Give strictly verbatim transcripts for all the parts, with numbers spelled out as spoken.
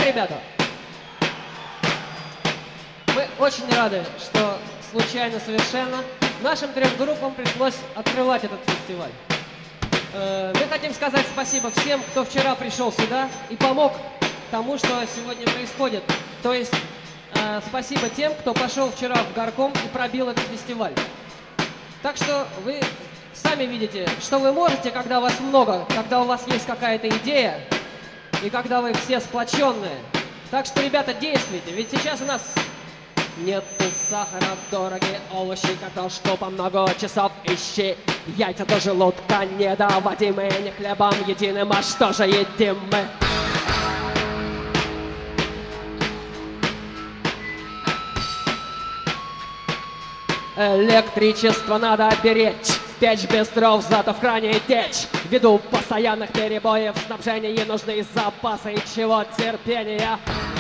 Итак, ребята, мы очень рады, что случайно совершенно нашим трем группам пришлось открывать этот фестиваль. Мы хотим сказать спасибо всем, кто вчера пришел сюда и помог тому, что сегодня происходит. То есть спасибо тем, кто пошел вчера в горком и пробил этот фестиваль. Так что вы сами видите, что вы можете, когда вас много, когда у вас есть какая-то идея и когда вы все сплоченные. Так что, ребята, действуйте, ведь сейчас у нас нет сахара, дорогие овощи, картошку по много часов ищи. Яйца до желудка недоводимы, не хлебом единым, а что же едим мы? Электричество надо беречь, печь без дров, зато в кране течь. Ввиду постоянных перебоев в снабжении нужны запасы, и чего терпения.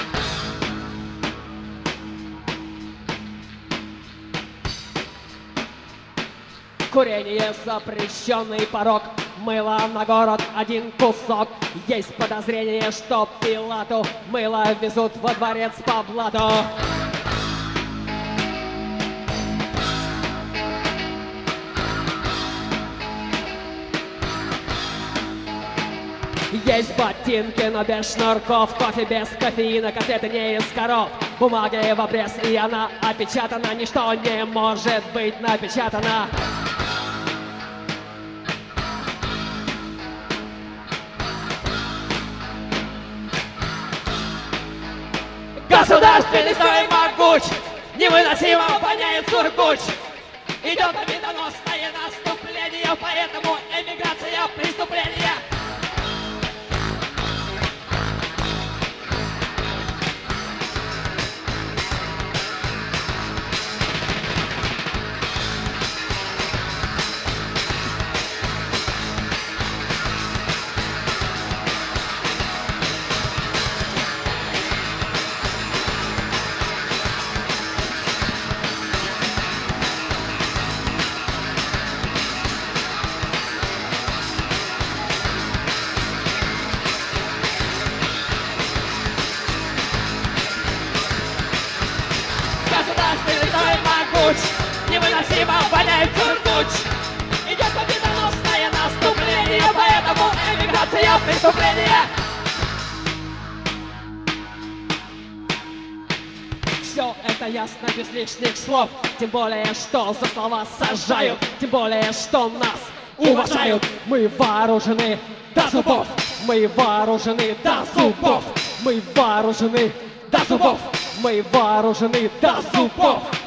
Курение запрещенный порог, мыло на город один кусок. Есть подозрение, что Пилату мыло везут во дворец по блату. Есть ботинки, но без шнурков, кофе без кофеина, котлеты не из коров. Бумага в обрез, и она опечатана, ничто не может быть напечатано. Государственный строй могуч, невыносимо воняет сургуч. Идет победоносное наступление, поэтому эмиграция преступления. Невыносимо воняет сургуч. Идет победоносное наступление, поэтому эмиграция преступление. Все это ясно без лишних слов. Тем более, что за слова сажают. Тем более, что нас уважают. Мы вооружены до зубов. Мы вооружены до зубов. Мы вооружены до зубов. Мы вооружены до зубов.